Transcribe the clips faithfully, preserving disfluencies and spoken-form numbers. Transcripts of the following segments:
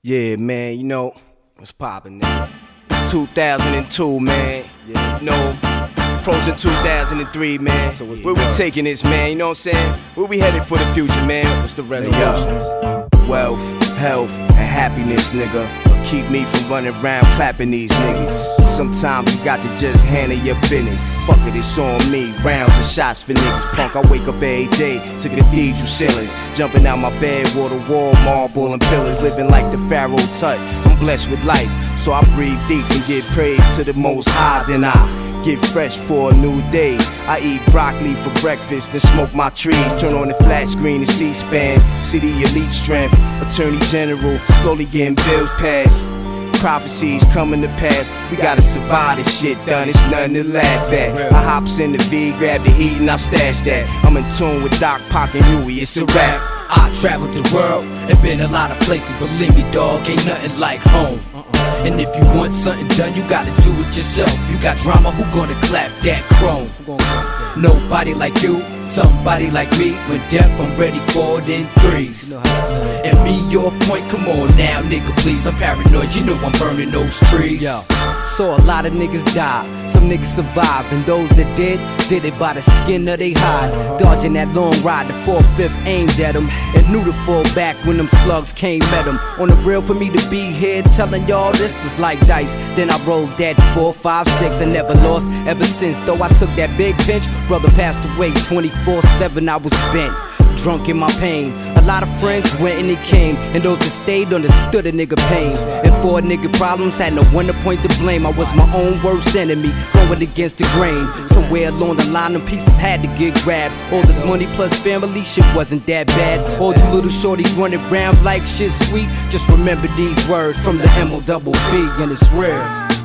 Yeah, man, you know, what's poppin', nigga? two thousand two, man. Yeah, you know, approaching two thousand three, man. So where we taking this, man? You know what I'm saying? Where we headed for the future, man? What's the resolutions? Wealth, health, and happiness, nigga. Keep me from running around clapping these niggas. Sometimes you got to just handle your business. Fuck it, it's on me. Rounds and shots for niggas. Punk, I wake up every day to cathedral ceilings. Jumping out my bed, water wall, marble and pillars. Living like the Pharaoh Tut. I'm blessed with life, so I breathe deep and give praise to the Most High. Then I get fresh for a new day. I eat broccoli for breakfast, then smoke my trees. Turn on the flat screen and C-SPAN. See the elite strength, Attorney General, slowly getting bills passed. Prophecies coming to pass. We gotta survive this shit, done. It's nothing to laugh at. I hops in the V, grab the heat, and I stash that. I'm in tune with Doc, Pac, and Huey. It's a rap. I traveled the world and been a lot of places. Believe me, dog, ain't nothing like home. And if you want something done, you gotta do it yourself. You got drama, who gonna clap that chrome? Nobody like you, somebody like me. When death, I'm ready for it in threes. And me off point, come on now, nigga, please. I'm paranoid, you know I'm burning those trees. Yo, saw a lot of niggas die, some niggas survive, and those that did, did it by the skin of they hide. Dodging that long ride, the four-fifth aimed at them, and knew to fall back when them slugs came at them. On the real, for me to be here telling y'all this was like dice. Then I rolled that four, five, six, and never lost ever since. Though I took that big pinch, brother passed away twenty-four seven, I was bent, drunk in my pain. A lot of friends went and they came, and those that stayed understood a nigga pain. And for a nigga problems, had no one to point to blame. I was my own worst enemy, going against the grain. Somewhere along the line, them pieces had to get grabbed. All this money plus family, shit wasn't that bad. All you little shorties running around like shit sweet. Just remember these words from the M O double B, and it's real.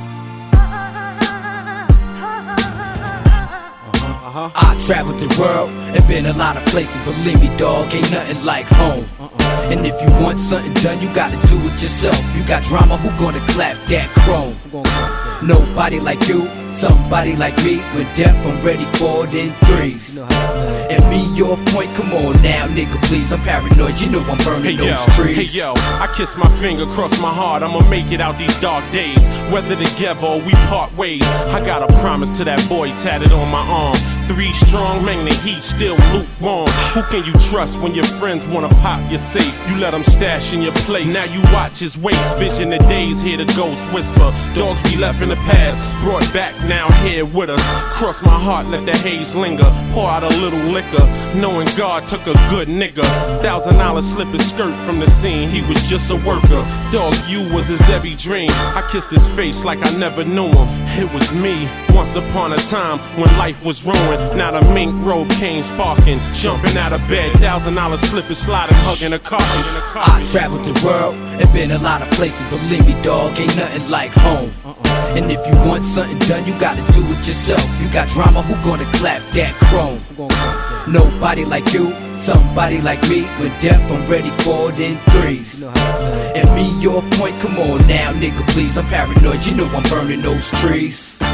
Uh-huh. I traveled the world and been a lot of places. Believe me, dog, ain't nothing like home. Uh-uh. And if you want something done, you gotta do it yourself. You got drama, who gonna clap that chrome? Nobody like you, somebody like me. When death, I'm ready for it in threes. And me off point, come on now, nigga, please. I'm paranoid, you know I'm burning hey, those yo, trees. Hey yo, I kiss my finger, cross my heart, I'ma make it out these dark days. Whether together or we part ways, I got a promise to that boy tatted on my arm. Three strong men, the heat still lukewarm. Who can you trust when your friends wanna pop your safe? You let them stash in your place. Now you watch his waist, vision the days, hear the ghost whisper. Dogs we left in the past, brought back now here with us. Cross my heart, let the haze linger. Pour out a little liquor, knowing God took a good nigga. Thousand dollars slip his skirt from the scene, he was just a worker. Dog, you was his every dream. I kissed his face like I never knew him. It was me, once upon a time when life was ruined. Now the mink robe came sparking, jumping out of bed. Thousand dollar slippers sliding, hugging a carpet. I traveled the world and been a lot of places. Believe me, dog, ain't nothing like home. And if you want something done, you gotta do it yourself. You got drama, who gonna clap that chrome? Nobody like you, somebody like me. When death, I'm ready for it in threes. And me off point, come on now, nigga, please. I'm paranoid, you know I'm burning those trees.